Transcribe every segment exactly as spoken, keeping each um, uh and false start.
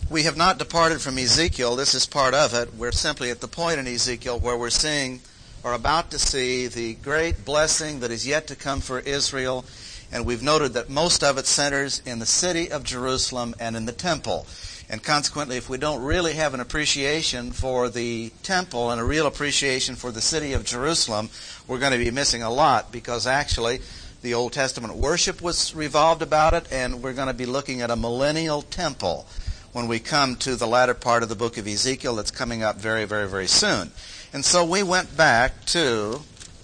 We have not departed from Ezekiel. This is part of it. We're simply at the point in Ezekiel where we're seeing, or about to see, the great blessing that is yet to come for Israel. And we've noted that most of it centers in the city of Jerusalem and in the temple. And consequently, if we don't really have an appreciation for the temple and a real appreciation for the city of Jerusalem, we're going to be missing a lot, because actually the Old Testament worship was revolved about it, and we're going to be looking at a millennial temple when we come to the latter part of the book of Ezekiel that's coming up very, very, very soon. And so we went back to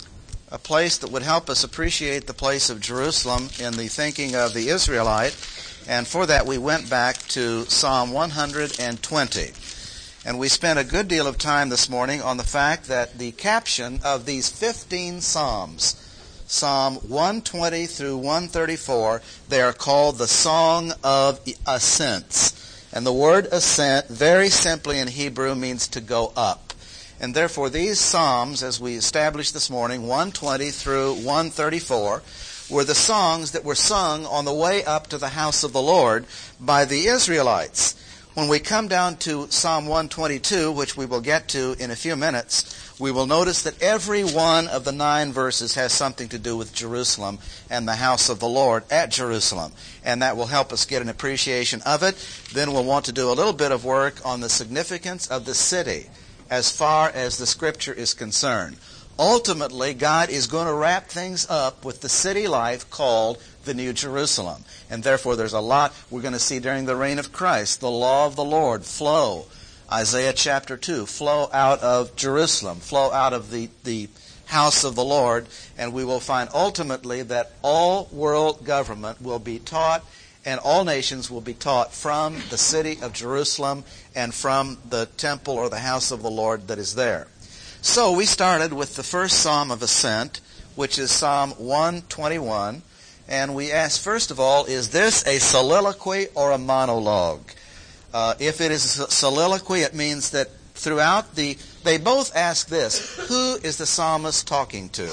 a place that would help us appreciate the place of Jerusalem in the thinking of the Israelite. And for that we went back to Psalm one hundred twenty. And we spent a good deal of time this morning on the fact that the caption of these fifteen Psalms, Psalm one twenty through one thirty-four, they are called the Song of Ascents. And the word ascent, very simply in Hebrew, means to go up. And therefore these Psalms, as we established this morning, one twenty through one thirty-four, were the songs that were sung on the way up to the house of the Lord by the Israelites. When we come down to Psalm one twenty-two, which we will get to in a few minutes, we will notice that every one of the nine verses has something to do with Jerusalem and the house of the Lord at Jerusalem. And that will help us get an appreciation of it. Then we'll want to do a little bit of work on the significance of the city as far as the Scripture is concerned. Ultimately, God is going to wrap things up with the city life called the New Jerusalem. And therefore there's a lot we're going to see during the reign of Christ. The law of the Lord flow. Isaiah chapter two, flow out of Jerusalem, flow out of the, the house of the Lord. And we will find ultimately that all world government will be taught, and all nations will be taught from the city of Jerusalem and from the temple or the house of the Lord that is there. So we started with the first Psalm of Ascent, which is Psalm one twenty-one. And we asked, first of all, is this a soliloquy or a monologue? Uh, if it is a soliloquy, it means that throughout the... They both ask this, who is the psalmist talking to?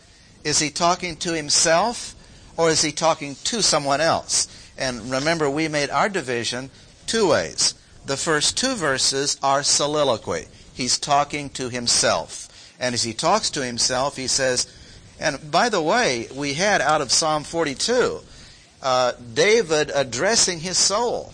Is he talking to himself, or is he talking to someone else? And remember, we made our division two ways. The first two verses are soliloquy. He's talking to himself. And as he talks to himself, he says, and by the way, we had out of Psalm forty-two, uh, David addressing his soul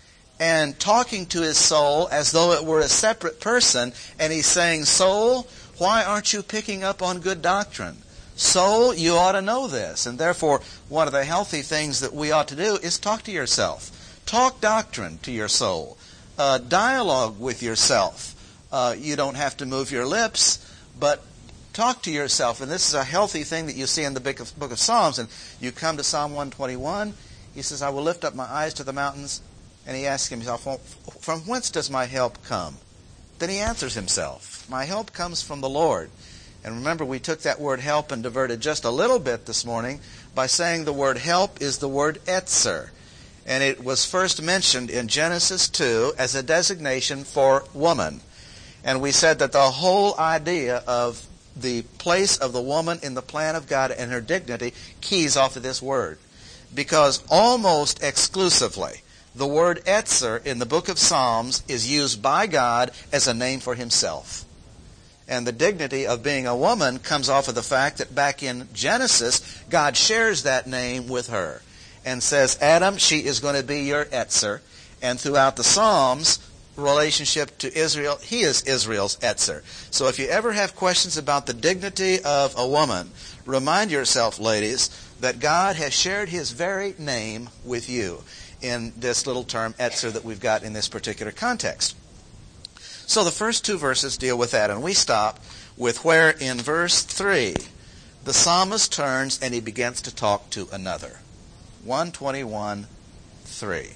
and talking to his soul as though it were a separate person. And he's saying, soul, why aren't you picking up on good doctrine? Soul, you ought to know this. And therefore, one of the healthy things that we ought to do is talk to yourself. Talk doctrine to your soul. Uh, dialogue with yourself. Uh, you don't have to move your lips, but talk to yourself. And this is a healthy thing that you see in the book of, book of Psalms. And you come to Psalm one twenty-one, he says, I will lift up my eyes to the mountains. And he asks himself, well, from whence does my help come? Then he answers himself, my help comes from the Lord. And remember, we took that word help and diverted just a little bit this morning by saying the word help is the word etzer. And it was first mentioned in Genesis two as a designation for woman. And we said that the whole idea of the place of the woman in the plan of God and her dignity keys off of this word. Because almost exclusively, the word etzer in the book of Psalms is used by God as a name for himself. And the dignity of being a woman comes off of the fact that back in Genesis, God shares that name with her and says, Adam, she is going to be your etzer. And throughout the Psalms, relationship to Israel, he is Israel's etzer. So if you ever have questions about the dignity of a woman, remind yourself, ladies, that God has shared his very name with you in this little term etzer that we've got in this particular context. So the first two verses deal with that, and we stop with where in verse three the psalmist turns and he begins to talk to another. one twenty-one, three.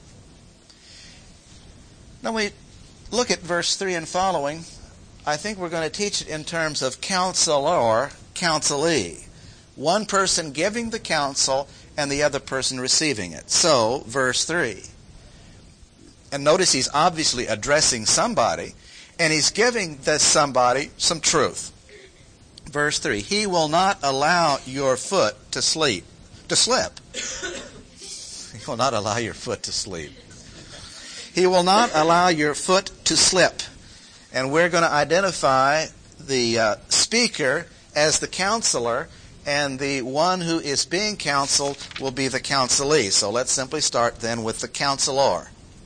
Now we look at verse three and following. I think we're going to teach it in terms of counselor, counselee. One person giving the counsel and the other person receiving it. So, verse three. And notice he's obviously addressing somebody, and he's giving this somebody some truth. Verse three, he will not allow your foot to sleep, to slip. He will not allow your foot to sleep. He will not allow your foot to slip. And we're going to identify the uh, speaker as the counselor, and the one who is being counseled will be the counselee. So let's simply start then with the counselor.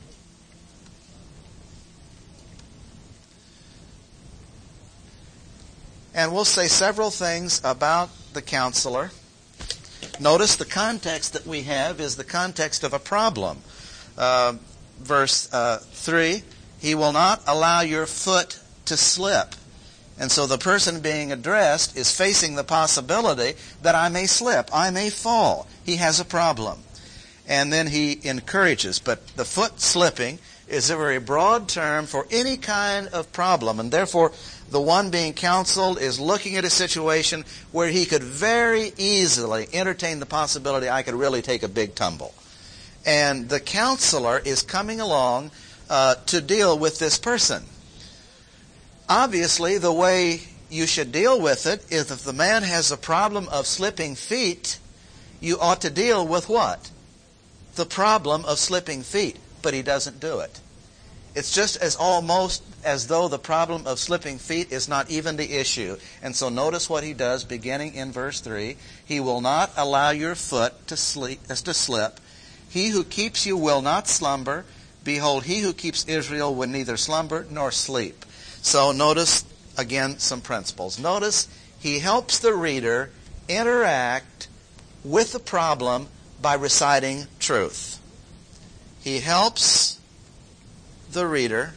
And we'll say several things about the counselor. Notice the context that we have is the context of a problem. Uh, verse uh, three, he will not allow your foot to slip. And so the person being addressed is facing the possibility that I may slip, I may fall. He has a problem. And then he encourages. But the foot slipping is a very broad term for any kind of problem. And therefore, the one being counseled is looking at a situation where he could very easily entertain the possibility I could really take a big tumble. And the counselor is coming along uh, to deal with this person. Obviously, the way you should deal with it is if the man has a problem of slipping feet, you ought to deal with what? The problem of slipping feet. But he doesn't do it. It's just as almost as though the problem of slipping feet is not even the issue. And so notice what he does beginning in verse three. He will not allow your foot to sleep, to slip. He who keeps you will not slumber. Behold, he who keeps Israel will neither slumber nor sleep. So notice, again, some principles. Notice he helps the reader interact with the problem by reciting truth. He helps the reader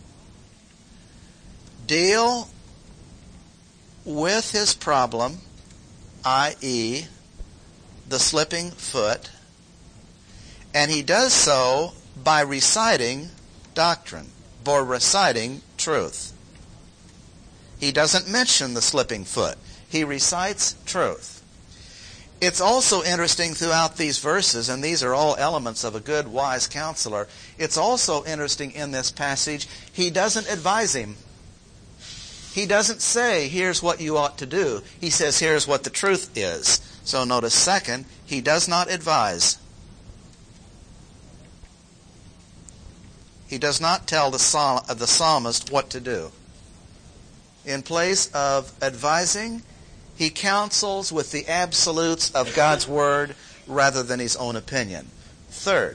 deal with his problem, that is, the slipping foot, and he does so by reciting doctrine, by reciting truth. He doesn't mention the slipping foot. He recites truth. It's also interesting throughout these verses, and these are all elements of a good, wise counselor. It's also interesting in this passage, he doesn't advise him. He doesn't say, here's what you ought to do. He says, here's what the truth is. So notice, second, he does not advise. He does not tell the psalm, the psalmist what to do. In place of advising, he counsels with the absolutes of God's Word rather than his own opinion. Third,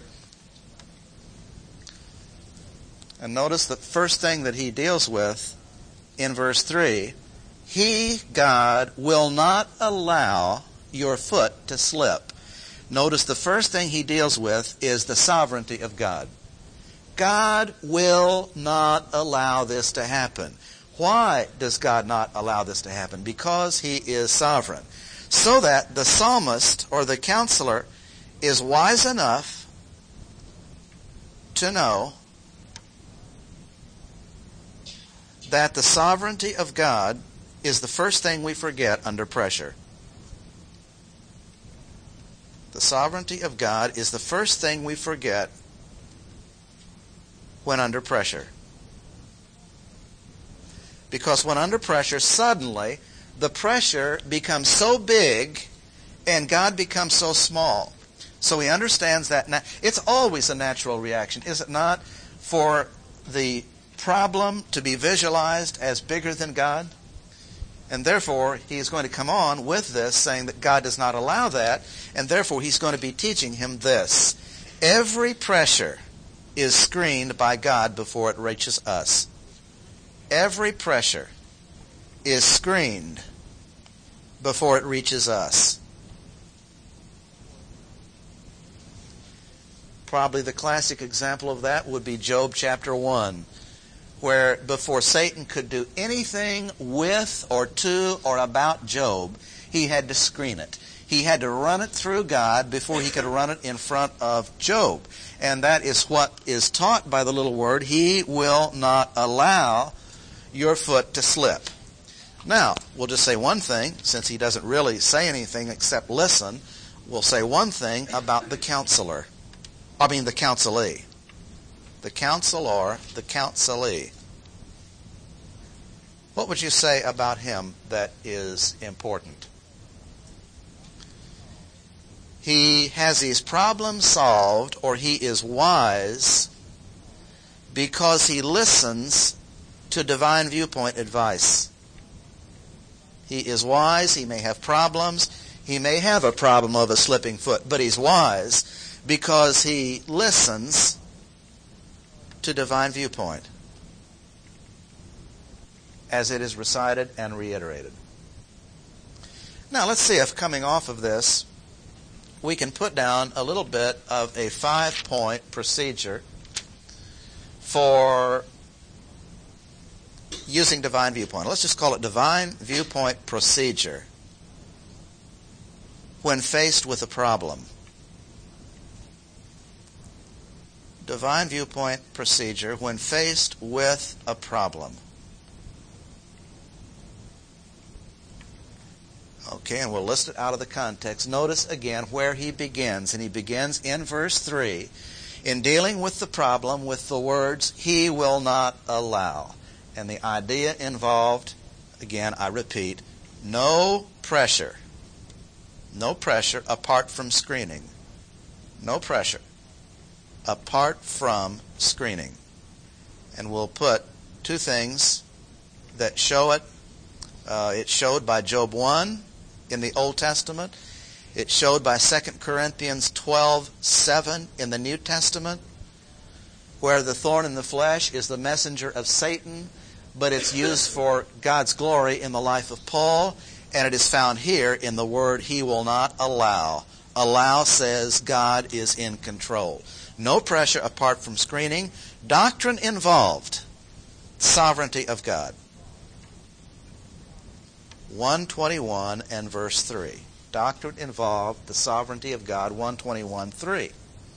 and notice the first thing that he deals with in verse three, he, God, will not allow your foot to slip. Notice the first thing he deals with is the sovereignty of God. God will not allow this to happen. Why does God not allow this to happen? Because he is sovereign. So that the psalmist or the counselor is wise enough to know that the sovereignty of God is the first thing we forget under pressure. The sovereignty of God is the first thing we forget when under pressure. Because when under pressure, suddenly the pressure becomes so big and God becomes so small. So he understands that na- it's always a natural reaction, is it not, for the problem to be visualized as bigger than God? And therefore, he is going to come on with this, saying that God does not allow that, and therefore he's going to be teaching him this. Every pressure is screened by God before it reaches us. Every pressure is screened before it reaches us. Probably the classic example of that would be Job chapter one, where before Satan could do anything with or to or about Job, he had to screen it. He had to run it through God before he could run it in front of Job. And that is what is taught by the little word, he will not allow your foot to slip. Now, we'll just say one thing, since he doesn't really say anything except listen, we'll say one thing about the counselor. I mean the counselee. The counselor, the counselee. What would you say about him that is important? He has his problems solved, or he is wise because he listens to divine viewpoint advice. He is wise. He may have problems. He may have a problem of a slipping foot, but he's wise because he listens to divine viewpoint as it is recited and reiterated. Now let's see if coming off of this we can put down a little bit of a five-point procedure for using divine viewpoint. Let's just call it divine viewpoint procedure when faced with a problem. Divine viewpoint procedure when faced with a problem. Okay, and we'll list it out of the context. Notice again where he begins, and he begins in verse three in dealing with the problem with the words, he will not allow. And the idea involved, again, I repeat, no pressure. No pressure apart from screening. No pressure apart from screening. And we'll put two things that show it. Uh, it's showed by Job one in the Old Testament. It's showed by Second Corinthians twelve seven in the New Testament, where the thorn in the flesh is the messenger of Satan, but it's used for God's glory in the life of Paul, and it is found here in the word, he will not allow. Allow says God is in control. No pressure apart from screening. Doctrine involved. Sovereignty of God. one twenty-one and verse three. Doctrine involved the sovereignty of God, one twenty-one three.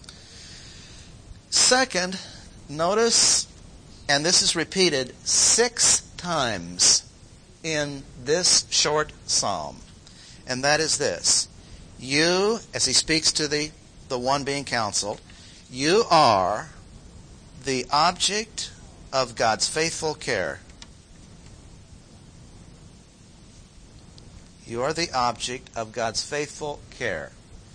Second, notice, and this is repeated six times in this short psalm, and that is this. You, as he speaks to the, the one being counseled, you are the object of God's faithful care. You are the object of God's faithful care.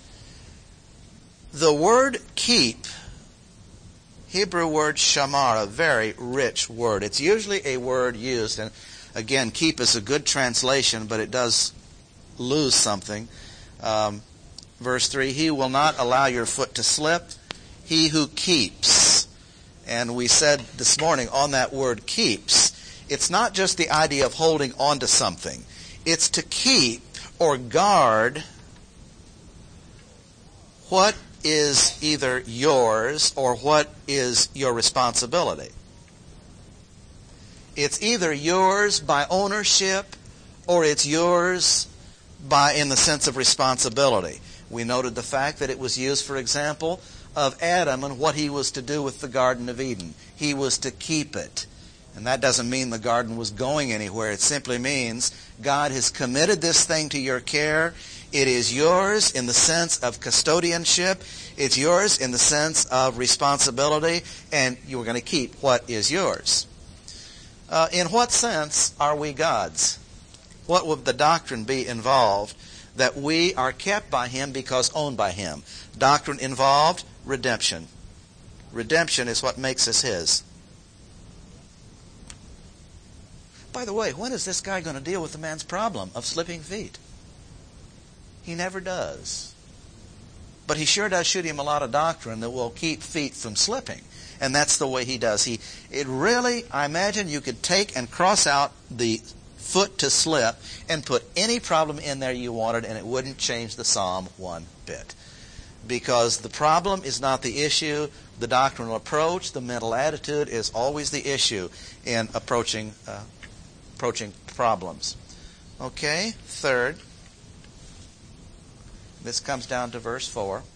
The word keep, Hebrew word shamar, a very rich word. It's usually a word used, and again, keep is a good translation, but it does lose something. Um, verse three, he will not allow your foot to slip. He who keeps. And we said this morning on that word keeps, it's not just the idea of holding on to something. It's to keep or guard what is either yours or what is your responsibility. It's either yours by ownership or it's yours by in the sense of responsibility. We noted the fact that it was used, for example, of Adam and what he was to do with the Garden of Eden. He was to keep it. And that doesn't mean the garden was going anywhere. It simply means God has committed this thing to your care. It is yours in the sense of custodianship. It's yours in the sense of responsibility. And you're going to keep what is yours. Uh, in what sense are we God's? What would the doctrine be involved that we are kept by Him because owned by Him? Doctrine involved redemption. Redemption is what makes us His. By the way, when is this guy going to deal with the man's problem of slipping feet? He never does. But he sure does shoot him a lot of doctrine that will keep feet from slipping. And that's the way he does. He, it really, I imagine you could take and cross out the foot to slip and put any problem in there you wanted, and it wouldn't change the psalm one bit. Because the problem is not the issue. The doctrinal approach, the mental attitude is always the issue in approaching uh, approaching problems. Okay, third. This comes down to verse four.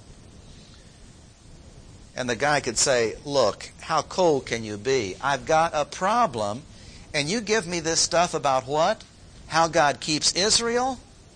And the guy could say, look, how cold can you be? I've got a problem, and you give me this stuff about what? How God keeps Israel?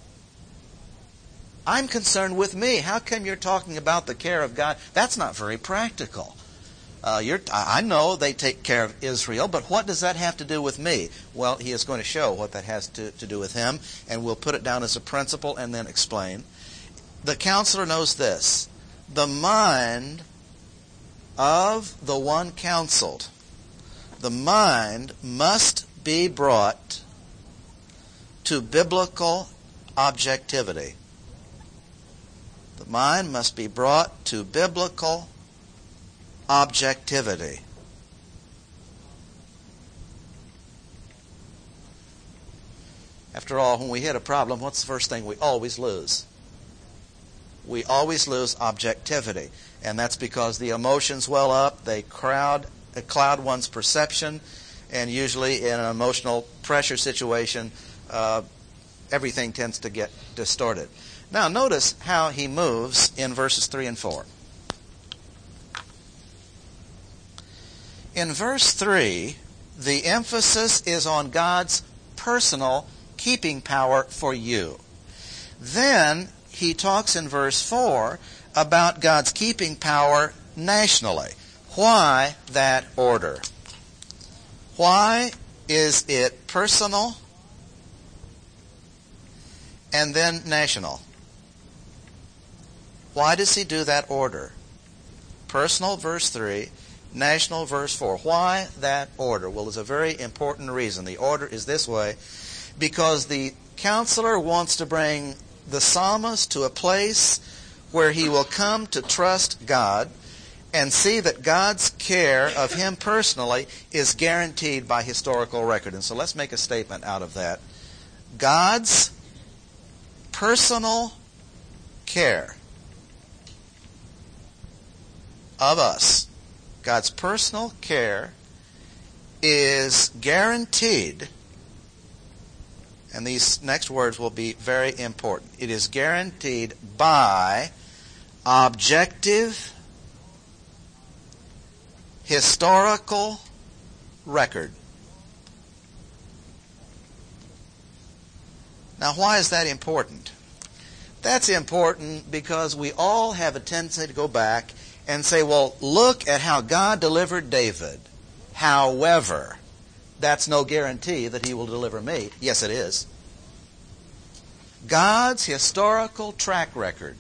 I'm concerned with me. How come you're talking about the care of God? That's not very practical. Uh, you're, I know they take care of Israel, but what does that have to do with me? Well, he is going to show what that has to, to do with him, and we'll put it down as a principle and then explain. The counselor knows this. The mind of the one counseled. The mind must be brought to biblical objectivity. The mind must be brought to biblical objectivity. After all, when we hit a problem, what's the first thing we always lose? We always lose objectivity. And that's because the emotions well up, they crowd, they cloud one's perception, and usually in an emotional pressure situation, uh, everything tends to get distorted. Now notice how he moves in verses three and four. In verse three, the emphasis is on God's personal keeping power for you. Then he talks in verse four about God's keeping power nationally. Why that order? Why is it personal and then national? Why does he do that order? Personal, verse three, national, verse four. Why that order? Well, there's a very important reason. The order is this way, because the counselor wants to bring the psalmist to a place where he will come to trust God and see that God's care of him personally is guaranteed by historical record. And so let's make a statement out of that. God's personal care of us, God's personal care is guaranteed, and these next words will be very important. It is guaranteed by objective historical record. Now, why is that important? That's important because we all have a tendency to go back and say, well, look at how God delivered David. However, that's no guarantee that he will deliver me. Yes, it is. God's historical track record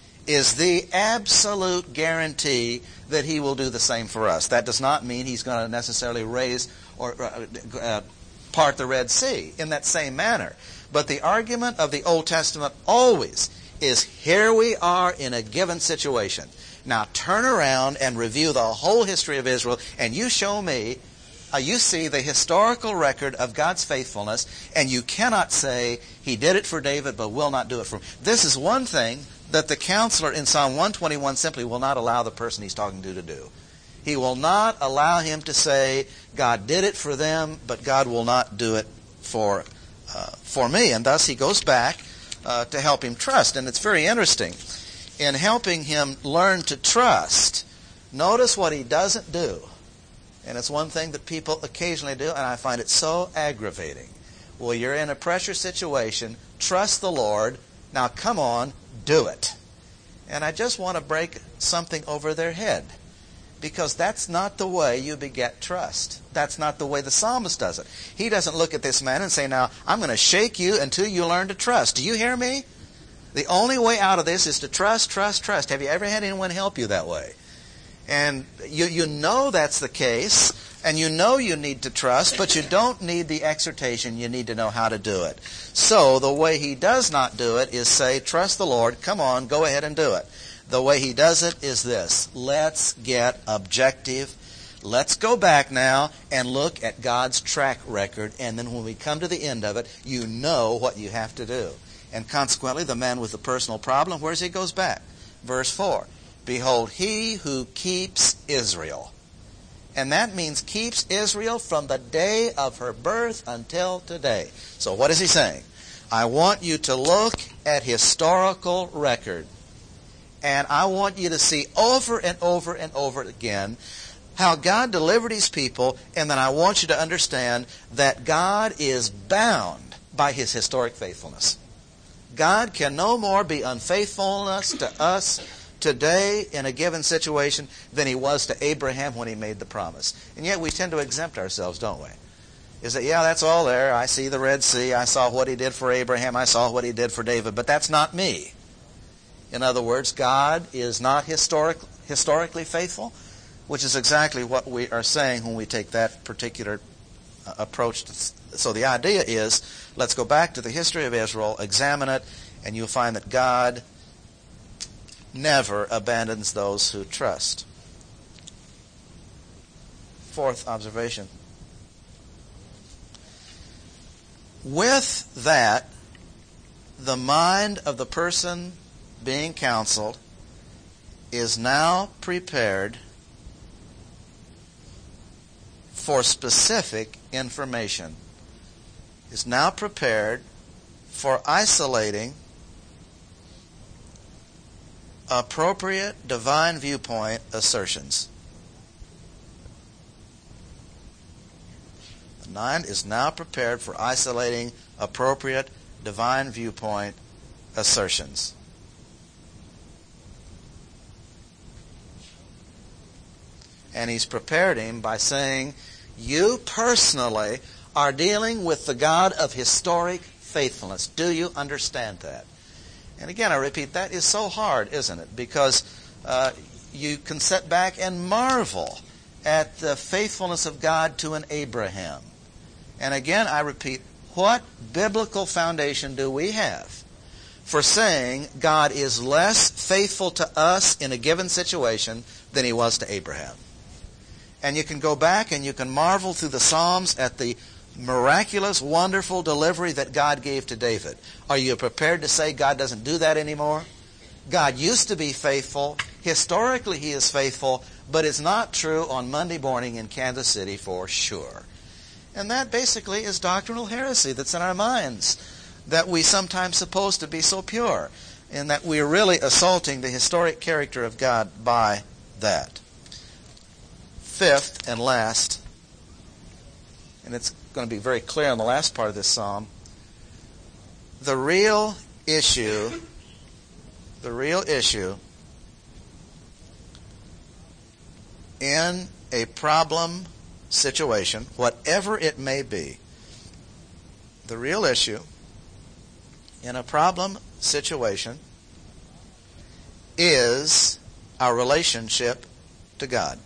is the absolute guarantee that he will do the same for us. That does not mean he's going to necessarily raise or uh, uh, part the Red Sea in that same manner. But the argument of the Old Testament always is, here we are in a given situation. Now turn around and review the whole history of Israel, and you show me, uh, you see the historical record of God's faithfulness, and you cannot say, he did it for David, but will not do it for him. This is one thing that the counselor in Psalm one twenty-one simply will not allow the person he's talking to to do. He will not allow him to say, God did it for them, but God will not do it for uh, for me. And thus he goes back uh, to help him trust. And it's very interesting. In helping him learn to trust, notice what he doesn't do. And it's one thing that people occasionally do, and I find it so aggravating. Well, you're in a pressure situation. Trust the Lord. Now, come on, do it. And I just want to break something over their head, because that's not the way you beget trust. That's not the way the psalmist does it. He doesn't look at this man and say, now, I'm going to shake you until you learn to trust. Do you hear me? The only way out of this is to trust, trust, trust. Have you ever had anyone help you that way? And you, you know that's the case, and you know you need to trust, but you don't need the exhortation. You need to know how to do it. So the way he does not do it is say, trust the Lord, come on, go ahead and do it. The way he does it is this: let's get objective. Let's go back now and look at God's track record, and then when we come to the end of it, you know what you have to do. And consequently, the man with the personal problem, where's he goes back? Verse four. Behold, he who keeps Israel. And that means keeps Israel from the day of her birth until today. So what is he saying? I want you to look at historical record. And I want you to see over and over and over again how God delivered his people. And then I want you to understand that God is bound by his historic faithfulness. God can no more be unfaithfulness to us today in a given situation than he was to Abraham when he made the promise. And yet we tend to exempt ourselves, don't we? Is that, yeah, that's all there. I see the Red Sea. I saw what he did for Abraham. I saw what he did for David. But that's not me. In other words, God is not historic, historically faithful. which is exactly what we are saying when we take that particular uh, approach. To, so the idea is, let's go back to the history of Israel, examine it, and you'll find that God never abandons those who trust. Fourth observation. With that, the mind of the person being counseled is now prepared for specific information, is now prepared for isolating appropriate divine viewpoint assertions. The mind is now prepared for isolating appropriate divine viewpoint assertions. And he's prepared him by saying, you personally are dealing with the God of historic faithfulness. Do you understand that? And again, I repeat, that is so hard, isn't it? Because uh, you can sit back and marvel at the faithfulness of God to an Abraham. And again, I repeat, what biblical foundation do we have for saying God is less faithful to us in a given situation than he was to Abraham? And you can go back and you can marvel through the Psalms at the miraculous, wonderful delivery that God gave to David. Are you prepared to say God doesn't do that anymore? God used to be faithful. Historically, he is faithful, but it's not true on Monday morning in Kansas City for sure. And that basically is doctrinal heresy that's in our minds, that we sometimes suppose to be so pure, and that we're really assaulting the historic character of God by that. Fifth and last, and it's going to be very clear in the last part of this psalm, the real issue, the real issue in a problem situation, whatever it may be, the real issue in a problem situation is our relationship to God.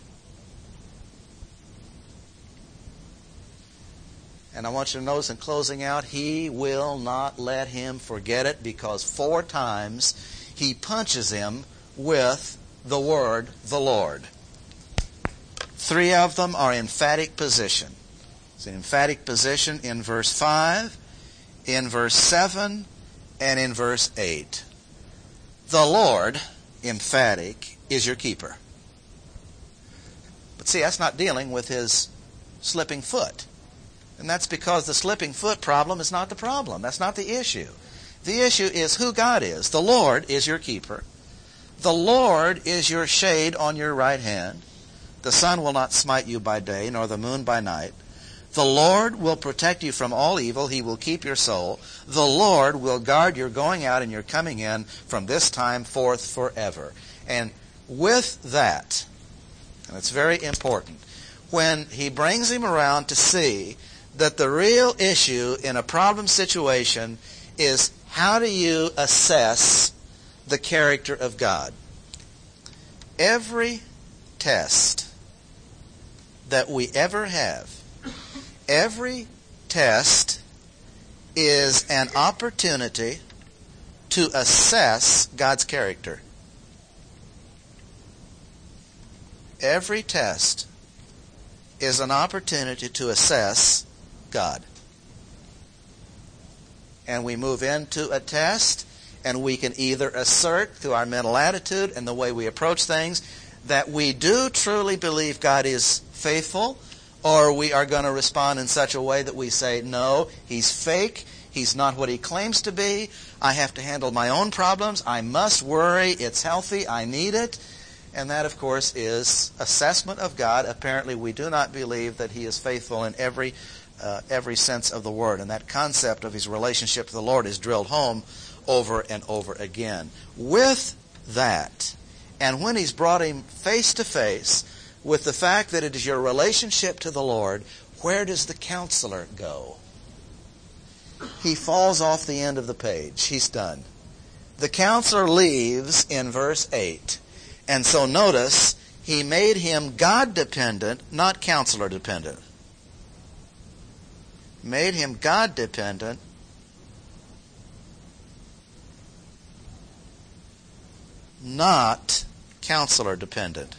And I want you to notice in closing out, he will not let him forget it, because four times he punches him with the word, the Lord. Three of them are emphatic position. It's an emphatic position in verse five, in verse seven, and in verse eight. The Lord, emphatic, is your keeper. But see, that's not dealing with his slipping foot. And that's because the slipping foot problem is not the problem. That's not the issue. The issue is who God is. The Lord is your keeper. The Lord is your shade on your right hand. The sun will not smite you by day, nor the moon by night. The Lord will protect you from all evil. He will keep your soul. The Lord will guard your going out and your coming in from this time forth forever. And with that, and it's very important, when he brings him around to see that the real issue in a problem situation is how do you assess the character of God? Every test that we ever have, every test is an opportunity to assess God's character. Every test is an opportunity to assess God. And we move into a test, and we can either assert through our mental attitude and the way we approach things that we do truly believe God is faithful, or we are going to respond in such a way that we say, no, he's fake, he's not what he claims to be, I have to handle my own problems, I must worry, it's healthy, I need it. And that, of course, is assessment of God. Apparently, we do not believe that he is faithful in every uh, every sense of the word. And that concept of his relationship to the Lord is drilled home over and over again. With that, and when he's brought him face to face with the fact that it is your relationship to the Lord, where does the counselor go? He falls off the end of the page. He's done. The counselor leaves in verse eight. And so notice, He made him God-dependent, not counselor-dependent. Made him God-dependent, not counselor-dependent.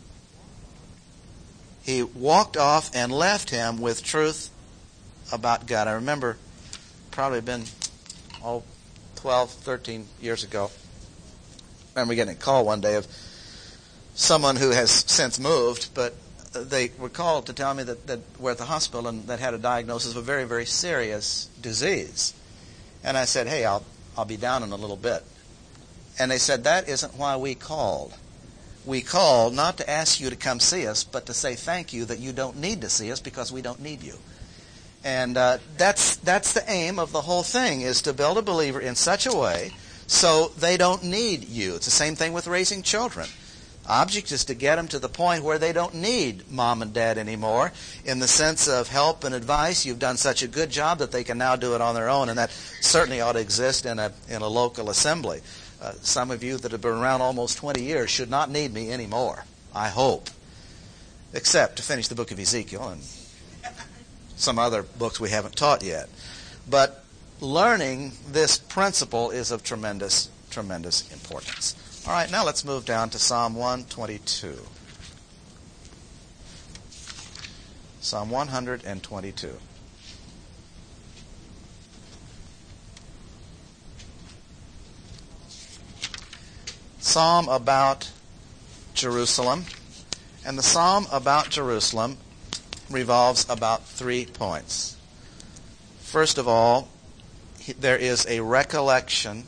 He walked off and left him with truth about God. I remember, probably been, oh, twelve, thirteen years ago, I remember getting a call one day of someone who has since moved, but they were called to tell me that, that we're at the hospital and that had a diagnosis of a very, very serious disease. And I said, hey, I'll I'll be down in a little bit. And they said, that isn't why we called. We called not to ask you to come see us, but to say thank you that you don't need to see us because we don't need you. And uh, that's that's the aim of the whole thing, is to build a believer in such a way so they don't need you. It's the same thing with raising children. Object is to get them to the point where they don't need mom and dad anymore, in the sense of help and advice. You've done such a good job that they can now do it on their own, and that certainly ought to exist in a in a local assembly. Uh, some of you that have been around almost twenty years should not need me anymore, I hope, except to finish the book of Ezekiel and some other books we haven't taught yet. But learning this principle is of tremendous, tremendous importance. All right, now let's move down to Psalm one twenty-two. Psalm one twenty-two. Psalm about Jerusalem. And the psalm about Jerusalem revolves about three points. First of all, there is a recollection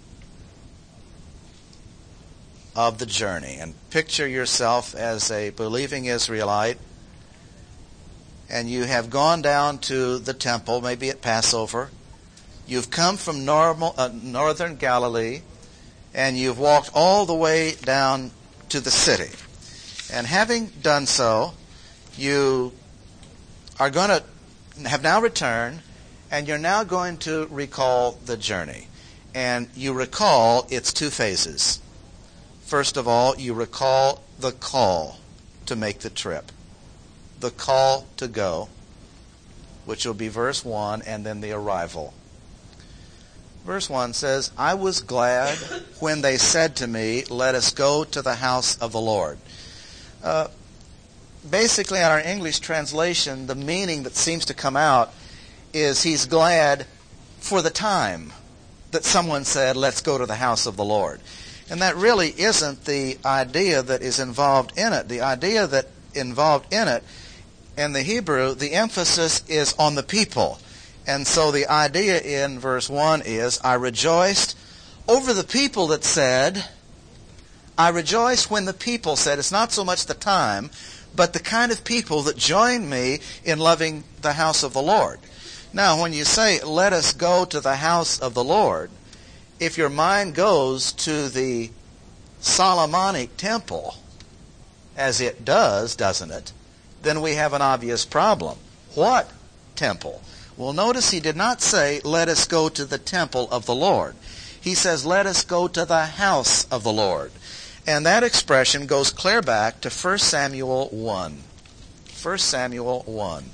of the journey. And picture yourself as a believing Israelite, and you have gone down to the temple, maybe at Passover. You've come from normal, uh, northern Galilee, and you've walked all the way down to the city. And having done so, you are going to have now returned, and you're now going to recall the journey. And you recall its two phases. First of all, you recall the call to make the trip. The call to go, which will be verse one, and then the arrival. Verse one says, I was glad when they said to me, let us go to the house of the Lord. Uh, basically, in our English translation, the meaning that seems to come out is he's glad for the time that someone said, let's go to the house of the Lord. And that really isn't the idea that is involved in it. The idea that involved in it, in the Hebrew, the emphasis is on the people. And so the idea in verse one is, I rejoiced over the people that said, I rejoiced when the people said, it's not so much the time, but the kind of people that joined me in loving the house of the Lord. Now, when you say, let us go to the house of the Lord, if your mind goes to the Solomonic temple, as it does, doesn't it, then we have an obvious problem. What temple? Well, notice he did not say, let us go to the temple of the Lord. He says, let us go to the house of the Lord. And that expression goes clear back to First Samuel one. First Samuel one.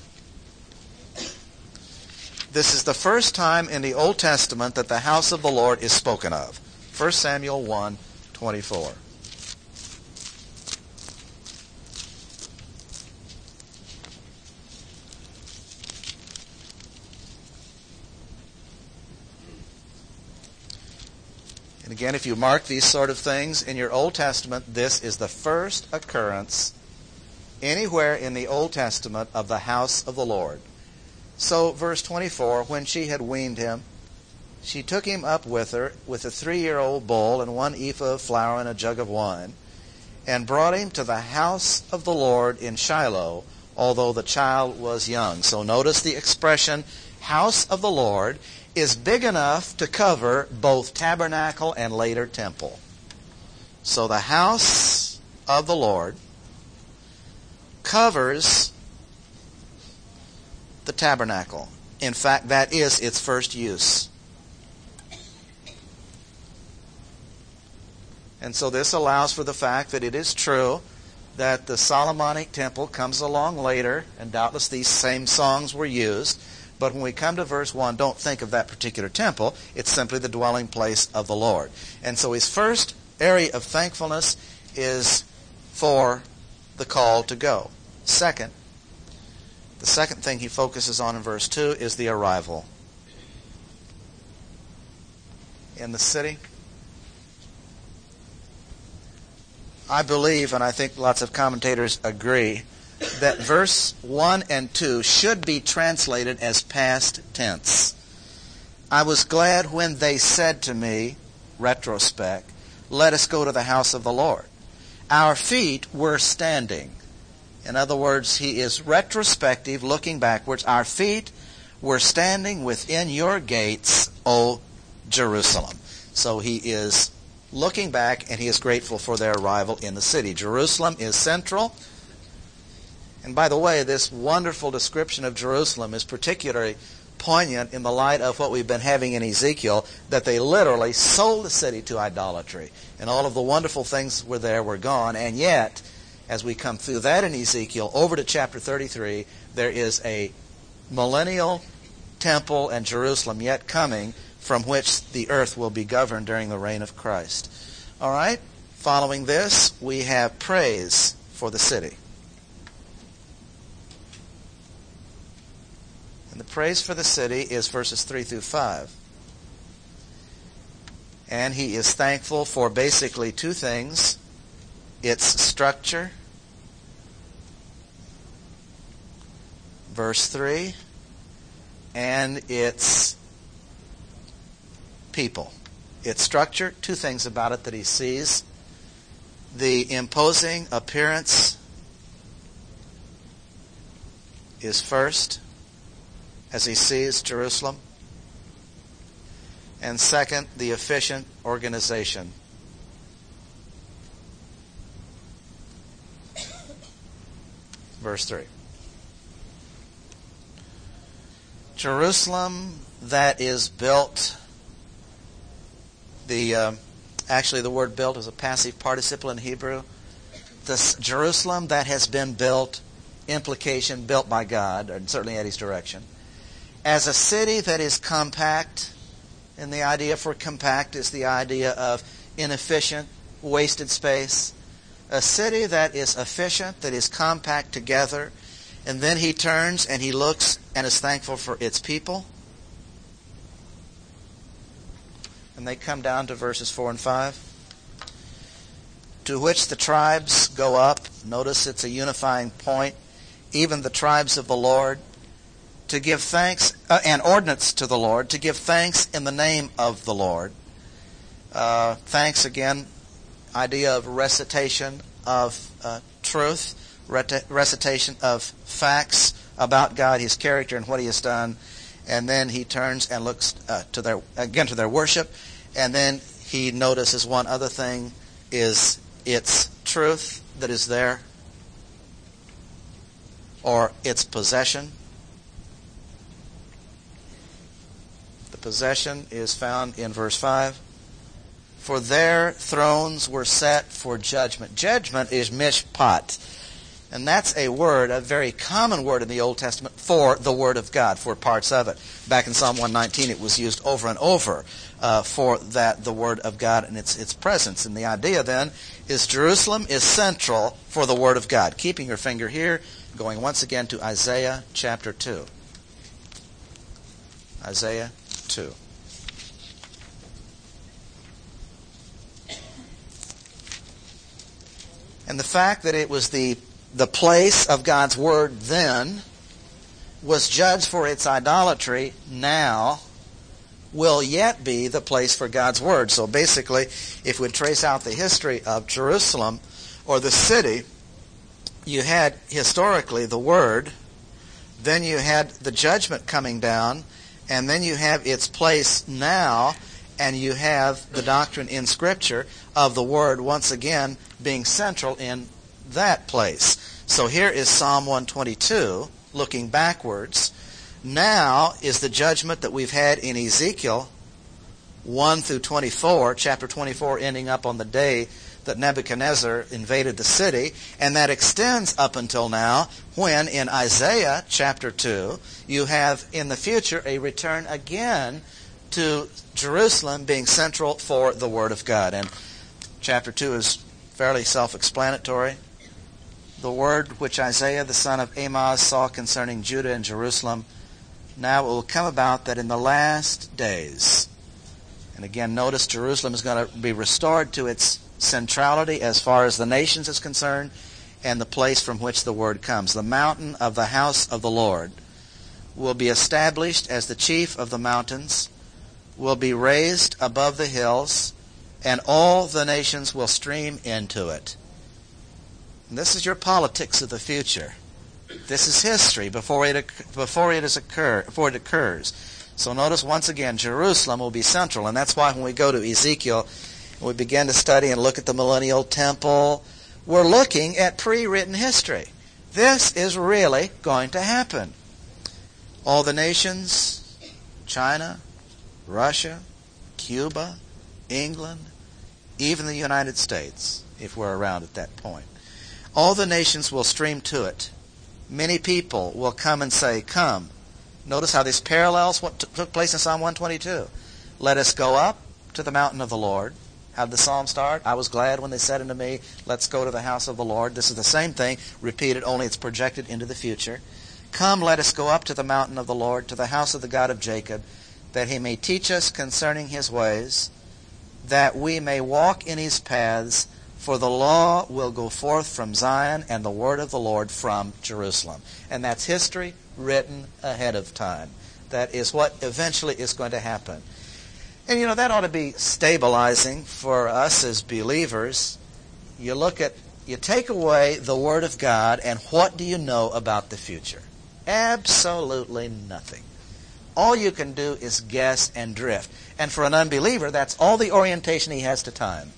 This is the first time in the Old Testament that the house of the Lord is spoken of. First Samuel one twenty-four. And again, if you mark these sort of things in your Old Testament, this is the first occurrence anywhere in the Old Testament of the house of the Lord. So, verse twenty-four, when she had weaned him, she took him up with her with a three-year-old bull and one ephah of flour and a jug of wine, and brought him to the house of the Lord in Shiloh, although the child was young. So notice the expression, house of the Lord, is big enough to cover both tabernacle and later temple. So the house of the Lord covers the tabernacle. In fact, that is its first use. And so this allows for the fact that it is true that the Solomonic temple comes along later, and doubtless these same songs were used. But when we come to verse one, don't think of that particular temple. It's simply the dwelling place of the Lord. And so his first area of thankfulness is for the call to go. Second, the second thing he focuses on in verse two is the arrival. In the city, I believe, and I think lots of commentators agree, that verse one and two should be translated as past tense. I was glad when they said to me, retrospect, let us go to the house of the Lord. Our feet were standing. In other words, he is retrospective, looking backwards. Our feet were standing within your gates, O Jerusalem. So he is looking back, and he is grateful for their arrival in the city. Jerusalem is central. And by the way, this wonderful description of Jerusalem is particularly poignant in the light of what we've been having in Ezekiel, that they literally sold the city to idolatry. And all of the wonderful things were there were gone. And yet, as we come through that in Ezekiel, over to chapter thirty-three, there is a millennial temple and Jerusalem yet coming, from which the earth will be governed during the reign of Christ. All right? Following this, we have praise for the city. And the praise for the city is verses three through five. And he is thankful for basically two things: its structure, verse three, and its people. Its structure, two things about it that he sees: the imposing appearance is first, as he sees Jerusalem, and second, the efficient organization. Verse three. Jerusalem that is built. The uh, actually, the word built is a passive participle in Hebrew. This Jerusalem that has been built, implication, built by God, and certainly at his direction, as a city that is compact. And the idea for compact is the idea of inefficient, wasted space. A city that is efficient, that is compact together. And then he turns and he looks and is thankful for its people. And they come down to verses four and five. To which the tribes go up. Notice it's a unifying point. Even the tribes of the Lord. To give thanks, uh, and ordinance to the Lord. To give thanks in the name of the Lord. Uh, thanks again. Idea of recitation of uh, truth. Recitation of facts about God, his character, and what he has done. And then he turns and looks uh, to their again to their worship. And then he notices one other thing is its truth that is there, or its possession. The possession is found in verse five. For their thrones were set for judgment. Judgment is mishpat. And that's a word, a very common word in the Old Testament for the Word of God, for parts of it. Back in Psalm one nineteen, it was used over and over uh, for that, the Word of God and its its presence. And the idea then is Jerusalem is central for the Word of God. Keeping your finger here, going once again to Isaiah chapter two. Isaiah two. And the fact that it was the The place of God's Word then was judged for its idolatry, now will yet be the place for God's Word. So basically, if we trace out the history of Jerusalem or the city, you had historically the Word, then you had the judgment coming down, and then you have its place now, and you have the doctrine in Scripture of the Word once again being central in that place. So here is Psalm one twenty-two, looking backwards. Now is the judgment that we've had in Ezekiel one through twenty-four, chapter twenty-four ending up on the day that Nebuchadnezzar invaded the city, and that extends up until now when in Isaiah chapter two you have in the future a return again to Jerusalem being central for the Word of God. And chapter two is fairly self-explanatory. The word which Isaiah the son of Amoz saw concerning Judah and Jerusalem, now it will come about that in the last days, and again notice Jerusalem is going to be restored to its centrality as far as the nations is concerned, and the place from which the word comes. The mountain of the house of the Lord will be established as the chief of the mountains, will be raised above the hills, and all the nations will stream into it. And this is your politics of the future. This is history before it before it is occur before it occurs. So notice once again, Jerusalem will be central, and that's why when we go to Ezekiel, we begin to study and look at the millennial temple, we're looking at pre-written history. This is really going to happen. All the nations, China, Russia, Cuba, England, even the United States, if we're around at that point. All the nations will stream to it. Many people will come and say, come. Notice how this parallels what t- took place in Psalm one twenty-two. Let us go up to the mountain of the Lord. How did the psalm start? I was glad when they said unto me, let's go to the house of the Lord. This is the same thing, repeated, only it's projected into the future. Come, let us go up to the mountain of the Lord, to the house of the God of Jacob, that he may teach us concerning his ways, that we may walk in his paths. For the law will go forth from Zion, and the word of the Lord from Jerusalem. And that's history written ahead of time. That is what eventually is going to happen. And you know, that ought to be stabilizing for us as believers. You look at, you take away the Word of God, and what do you know about the future? Absolutely nothing. All you can do is guess and drift. And for an unbeliever, that's all the orientation he has to time.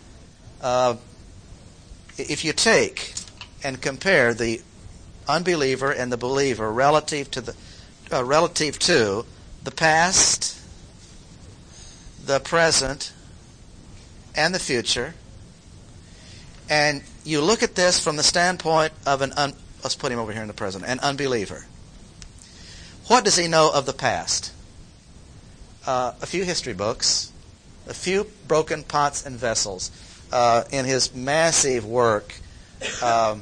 Uh, if you take and compare the unbeliever and the believer relative to the uh, relative to the past, the present, and the future, and you look at this from the standpoint of an un- let's put him over here in the present, an unbeliever. What does he know of the past? Uh, a few history books, a few broken pots and vessels. Uh, in his massive work, um,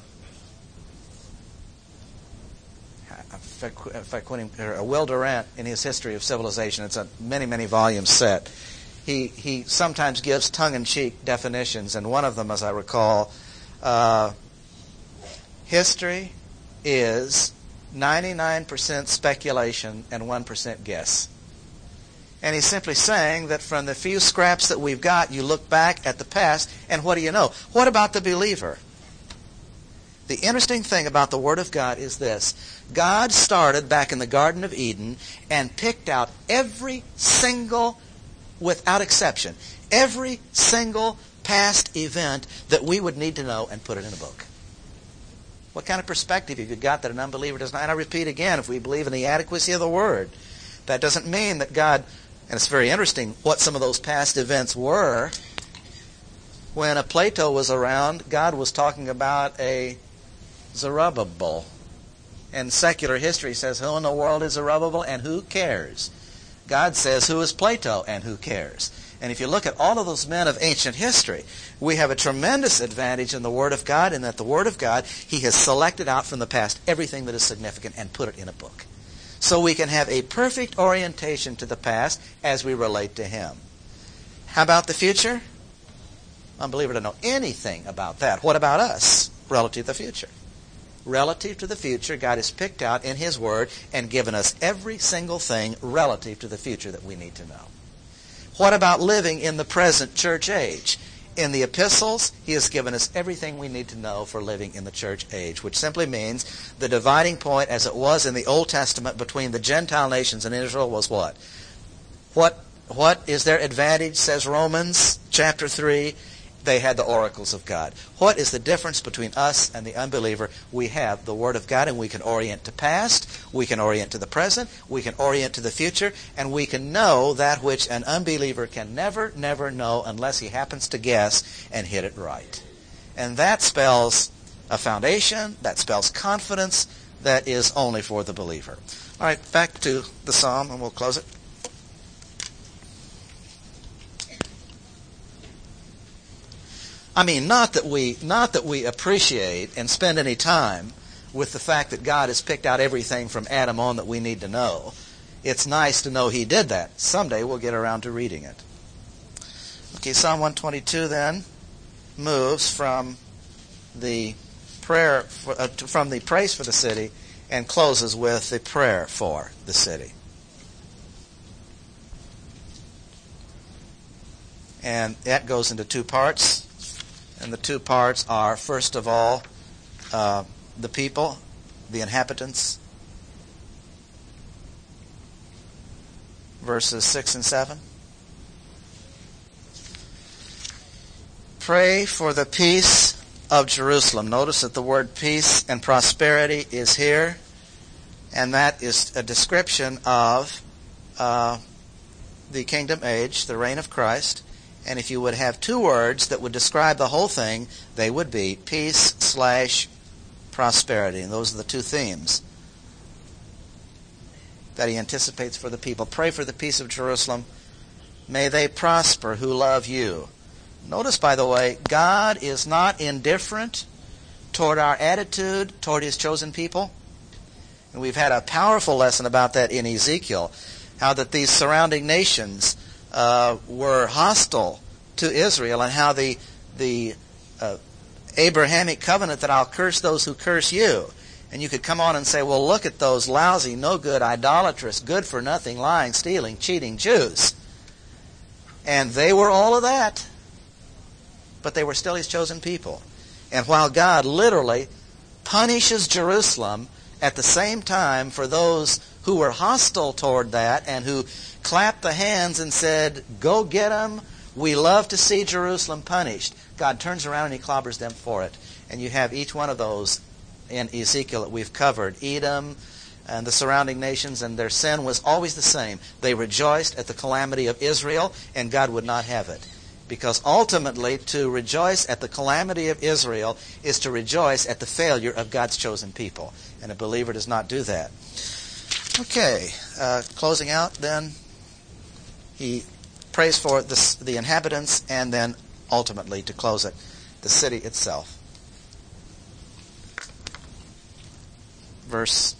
if I, if I quote him, uh, Will Durant, in his History of Civilization, it's a many, many volume set. He he sometimes gives tongue-in-cheek definitions, and one of them, as I recall, uh, history is ninety-nine percent speculation and one percent guess. And he's simply saying that from the few scraps that we've got, you look back at the past, and what do you know? What about the believer? The interesting thing about the Word of God is this. God started back in the Garden of Eden and picked out every single, without exception, every single past event that we would need to know and put it in a book. What kind of perspective have you got that an unbeliever does not? And I repeat again, if we believe in the adequacy of the Word, that doesn't mean that God... And it's very interesting what some of those past events were. When a Plato was around, God was talking about a Zerubbabel. And secular history says, who in the world is Zerubbabel and who cares? God says, who is Plato and who cares? And if you look at all of those men of ancient history, we have a tremendous advantage in the Word of God, in that the Word of God, He has selected out from the past everything that is significant and put it in a book. So we can have a perfect orientation to the past as we relate to Him. How about the future? Unbeliever doesn't know anything about that. What about us relative to the future? Relative to the future, God has picked out in His Word and given us every single thing relative to the future that we need to know. What about living in the present church age? In the epistles, He has given us everything we need to know for living in the church age, which simply means the dividing point, as it was in the Old Testament between the Gentile nations and Israel, was what? What, what is their advantage, says Romans chapter three? They had the oracles of God. What is the difference between us and the unbeliever? We have the Word of God, and we can orient to past, we can orient to the present, we can orient to the future, and we can know that which an unbeliever can never, never know unless he happens to guess and hit it right. And that spells a foundation, that spells confidence that is only for the believer. All right, back to the psalm, and we'll close it. I mean, not that we not that we appreciate and spend any time with the fact that God has picked out everything from Adam on that we need to know. It's nice to know He did that. Someday we'll get around to reading it. Okay, Psalm one twenty-two then moves from the prayer for, uh, from the praise for the city and closes with the prayer for the city. And that goes into two parts. And the two parts are, first of all, uh, the people, the inhabitants, verses six and seven. Pray for the peace of Jerusalem. Notice that the word peace and prosperity is here, and that is a description of uh, the kingdom age, the reign of Christ. And if you would have two words that would describe the whole thing, they would be peace slash prosperity. And those are the two themes that he anticipates for the people. Pray for the peace of Jerusalem. May they prosper who love you. Notice, by the way, God is not indifferent toward our attitude toward His chosen people. And we've had a powerful lesson about that in Ezekiel, how that these surrounding nations Uh, were hostile to Israel, and how the the uh, Abrahamic covenant that I'll curse those who curse you. And you could come on and say, well, look at those lousy, no good, idolatrous, good for nothing, lying, stealing, cheating Jews. And they were all of that. But they were still His chosen people. And while God literally punishes Jerusalem at the same time for those who were hostile toward that and who clapped the hands and said, go get them, we love to see Jerusalem punished, God turns around and He clobbers them for it. And you have each one of those in Ezekiel that we've covered. Edom and the surrounding nations, and their sin was always the same. They rejoiced at the calamity of Israel, and God would not have it. Because ultimately, to rejoice at the calamity of Israel is to rejoice at the failure of God's chosen people. And a believer does not do that. Okay, uh, closing out then, he prays for the, the inhabitants, and then ultimately, to close it, the city itself. Verse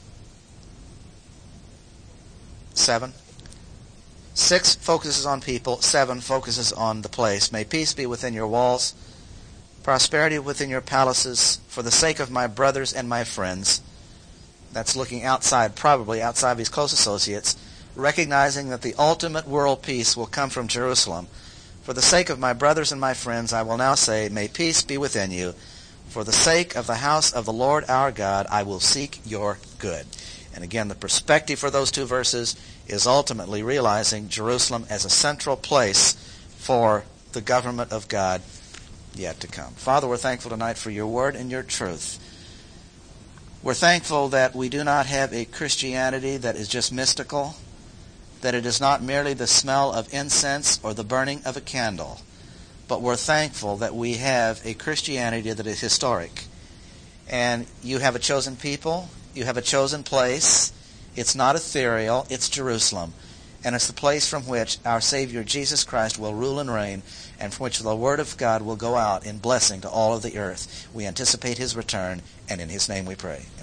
seven. Six focuses on people. Seven focuses on the place. May peace be within your walls, prosperity within your palaces, for the sake of my brothers and my friends. That's looking outside, probably outside of his close associates, recognizing that the ultimate world peace will come from Jerusalem. For the sake of my brothers and my friends, I will now say, may peace be within you. For the sake of the house of the Lord our God, I will seek your good. And again, the perspective for those two verses is ultimately realizing Jerusalem as a central place for the government of God yet to come. Father, we're thankful tonight for your word and your truth. We're thankful that we do not have a Christianity that is just mystical, that it is not merely the smell of incense or the burning of a candle, but we're thankful that we have a Christianity that is historic. And you have a chosen people, you have a chosen place. It's not ethereal, it's Jerusalem. And it's the place from which our Savior Jesus Christ will rule and reign, and from which the Word of God will go out in blessing to all of the earth. We anticipate His return, and in His name we pray.